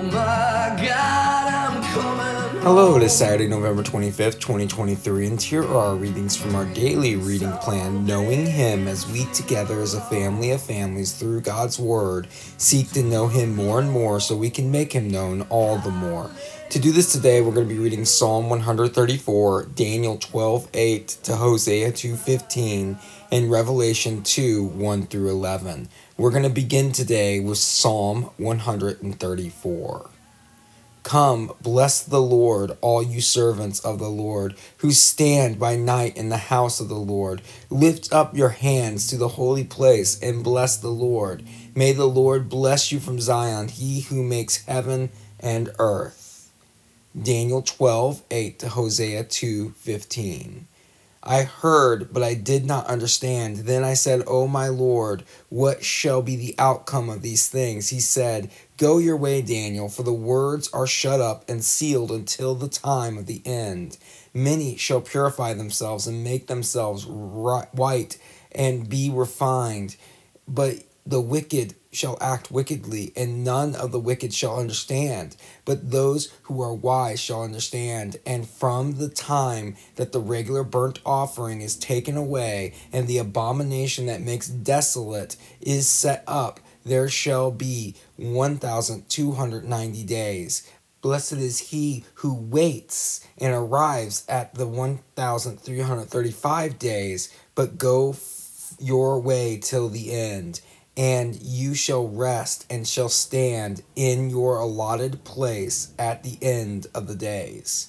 my God, I'm coming. Hello, it is Saturday, November 25th, 2023, and here are our readings from our daily reading plan, Knowing Him, as we together as a family of families through God's Word seek to know Him more and more so we can make Him known all the more. To do this today, we're going to be reading Psalm 134, Daniel 12:8 to Hosea 2:15, and Revelation 2:1 through 11. We're going to begin today with Psalm 134. Come, bless the Lord, all you servants of the Lord, who stand by night in the house of the Lord. Lift up your hands to the holy place and bless the Lord. May the Lord bless you from Zion, he who makes heaven and earth. Daniel 12:8 to Hosea 2:15. I heard, but I did not understand. Then I said, O my Lord, what shall be the outcome of these things? He said, Go your way, Daniel, for the words are shut up and sealed until the time of the end. Many shall purify themselves and make themselves white and be refined, but the wicked shall act wickedly, and none of the wicked shall understand. But those who are wise shall understand. And from the time that the regular burnt offering is taken away, and the abomination that makes desolate is set up, there shall be 1,290 days. Blessed is he who waits and arrives at the 1,335 days, but go your way till the end. And you shall rest and shall stand in your allotted place at the end of the days.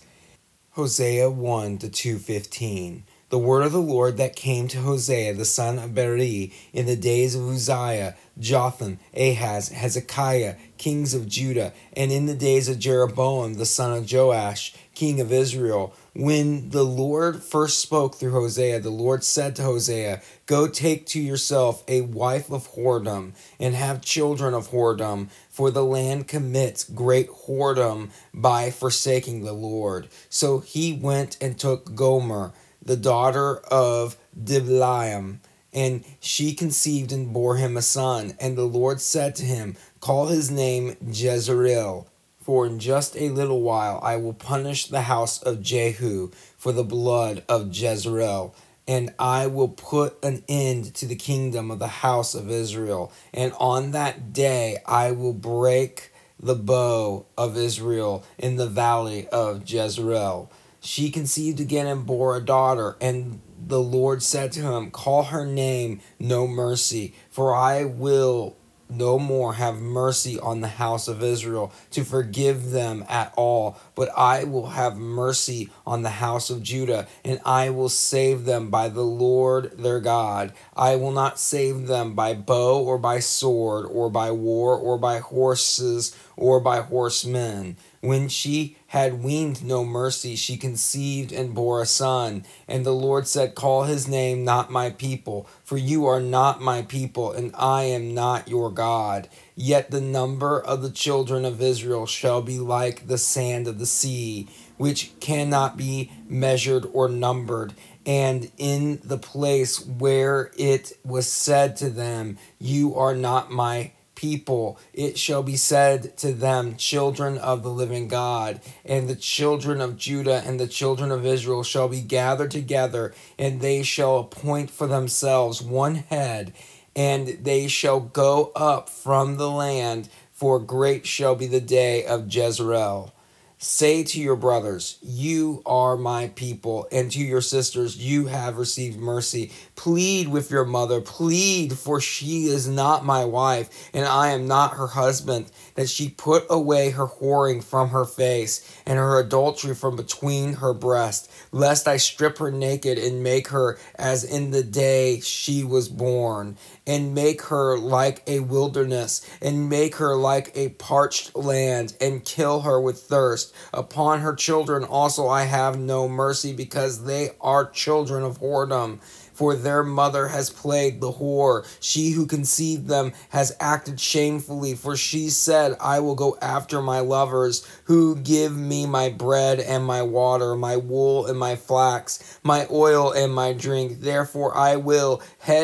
Hosea 1 to 2:15. The word of the Lord that came to Hosea the son of Beeri in the days of Uzziah, Jotham, Ahaz, Hezekiah, kings of Judah, and in the days of Jeroboam the son of Joash, king of Israel. When the Lord first spoke through Hosea, the Lord said to Hosea, Go take to yourself a wife of whoredom, and have children of whoredom, for the land commits great whoredom by forsaking the Lord. So he went and took Gomer, the daughter of Diblaim, and she conceived and bore him a son. And the Lord said to him, Call his name Jezreel, for in just a little while I will punish the house of Jehu for the blood of Jezreel, and I will put an end to the kingdom of the house of Israel. And on that day I will break the bow of Israel in the valley of Jezreel. She conceived again and bore a daughter, and the Lord said to him, Call her name No Mercy, for I will no more have mercy on the house of Israel to forgive them at all, but I will have mercy on the house of Judah, and I will save them by the Lord their God. I will not save them by bow or by sword or by war or by horses or by horsemen. When she had weaned No Mercy, she conceived and bore a son. And the Lord said, Call his name Not My People, for you are not my people, and I am not your God. Yet the number of the children of Israel shall be like the sand of the sea, which cannot be measured or numbered. And in the place where it was said to them, You are not my people, it shall be said to them, Children of the living God. And the children of Judah and the children of Israel shall be gathered together, and they shall appoint for themselves one head, and they shall go up from the land, for great shall be the day of Jezreel. Say to your brothers, You are my people, and to your sisters, You have received mercy. Plead with your mother, plead, for she is not my wife, and I am not her husband, that she put away her whoring from her face, and her adultery from between her breasts, lest I strip her naked and make her as in the day she was born, and make her like a wilderness, and make her like a parched land, and kill her with thirst. Upon her children also I have no mercy, because they are children of whoredom. For their mother has played the whore. She who conceived them has acted shamefully. For she said, I will go after my lovers, who give me my bread and my water, my wool and my flax, my oil and my drink. Therefore I will hedge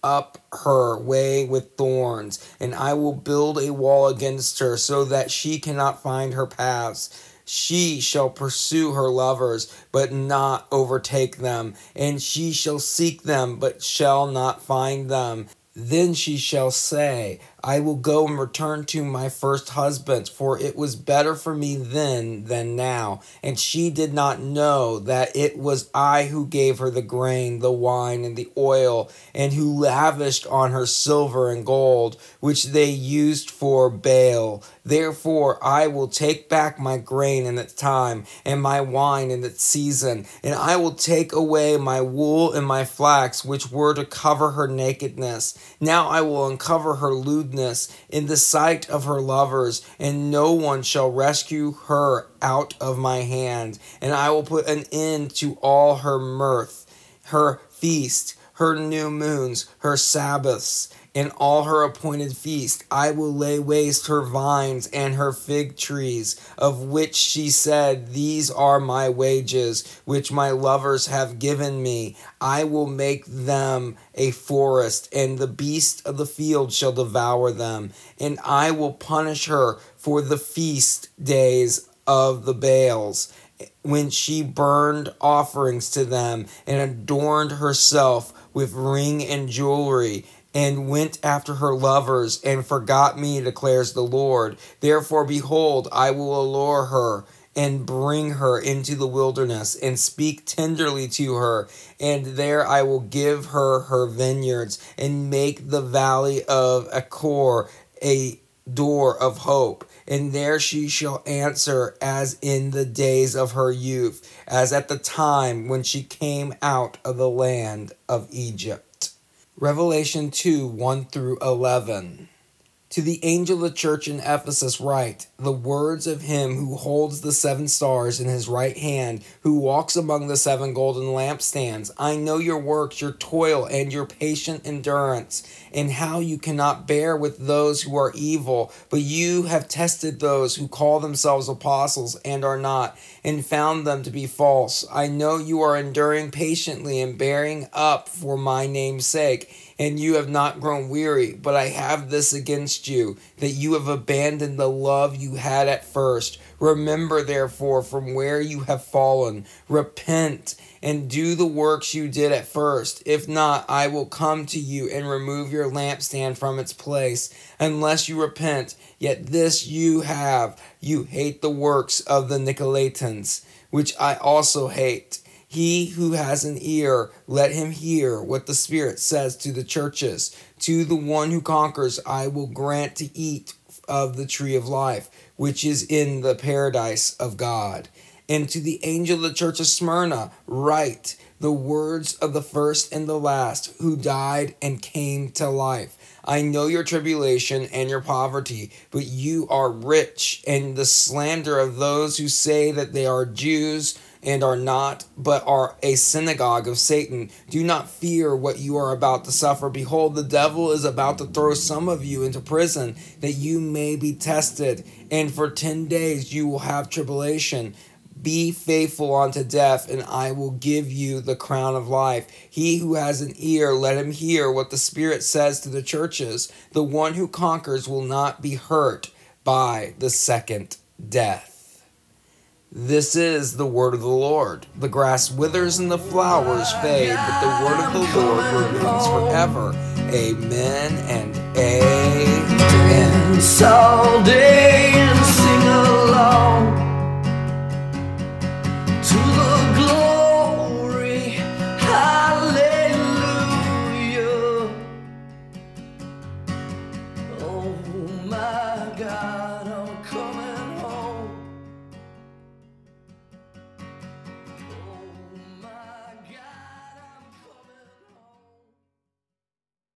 up her way with thorns, and I will build a wall against her so that she cannot find her paths. She shall pursue her lovers, but not overtake them, and she shall seek them, but shall not find them. Then she shall say, I will go and return to my first husband, for it was better for me then than now. And she did not know that it was I who gave her the grain, the wine, and the oil, and who lavished on her silver and gold, which they used for Baal. Therefore I will take back my grain in its time, and my wine in its season, and I will take away my wool and my flax, which were to cover her nakedness. Now I will uncover her lewdness in the sight of her lovers, and no one shall rescue her out of my hand. And I will put an end to all her mirth, her feast, her new moons, her Sabbaths, and all her appointed feast. I will lay waste her vines and her fig trees, of which she said, These are my wages, which my lovers have given me. I will make them a forest, and the beasts of the field shall devour them. And I will punish her for the feast days of the Baals, when she burned offerings to them, and adorned herself with ring and jewelry, and went after her lovers, and forgot me, declares the Lord. Therefore, behold, I will allure her, and bring her into the wilderness, and speak tenderly to her, and there I will give her her vineyards, and make the valley of Achor a door of hope. And there she shall answer as in the days of her youth, as at the time when she came out of the land of Egypt. Revelation 2, 1 through 11. To the angel of the church in Ephesus write, the words of him who holds the 7 stars in his right hand, who walks among the 7 golden lampstands. I know your works, your toil, and your patient endurance, and how you cannot bear with those who are evil, but you have tested those who call themselves apostles and are not, and found them to be false. I know you are enduring patiently and bearing up for my name's sake, and you have not grown weary. But I have this against you, that you have abandoned the love you had at first. Remember, therefore, from where you have fallen. Repent and do the works you did at first. If not, I will come to you and remove your lampstand from its place, unless you repent. Yet this you have. You hate the works of the Nicolaitans, which I also hate. He who has an ear, let him hear what the Spirit says to the churches. To the one who conquers, I will grant to eat of the tree of life, which is in the paradise of God. And to the angel of the church of Smyrna, write the words of the first and the last, who died and came to life. I know your tribulation and your poverty, but you are rich, and the slander of those who say that they are Jews and are not, but are a synagogue of Satan. Do not fear what you are about to suffer. Behold, the devil is about to throw some of you into prison, that you may be tested, and for 10 days you will have tribulation. Be faithful unto death, and I will give you the crown of life. He who has an ear, let him hear what the Spirit says to the churches. The one who conquers will not be hurt by the second death. This is the word of the Lord. The grass withers and the flowers fade, but the word of the Lord remains forever. Amen and amen. So